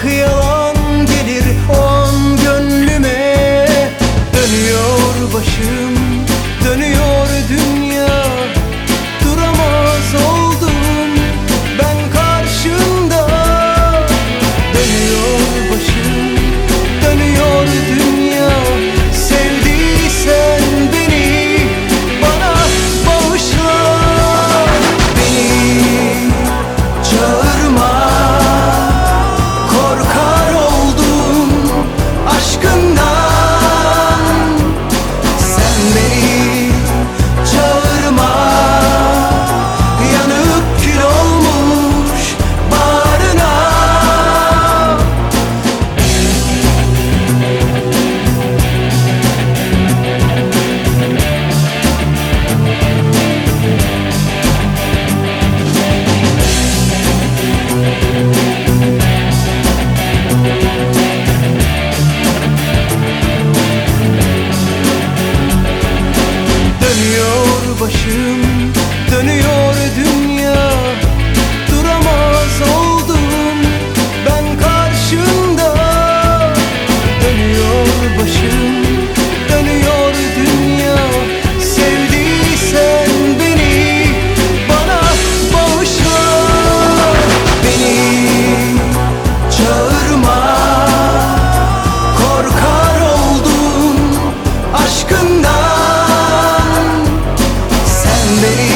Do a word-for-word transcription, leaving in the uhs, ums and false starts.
yalan gelir o an gönlüme. Dönüyor başım, dönüyor dünya, duramaz oldum ben karşında. Dönüyor başım, dönüyor dünya, sevdiysen beni bana bağışla. Beni çağırma, korkar oldum aşkından. Sen beni çağırma, yanıp kül olmuş bağrına. Dönüyor başım, dönüyor dünya, duramaz oldum ben karşında. Dönüyor başım, dönüyor dünya, sevdiysen beni bana bağışla. Beni çağırma, korkar oldum aşkından. Sen beni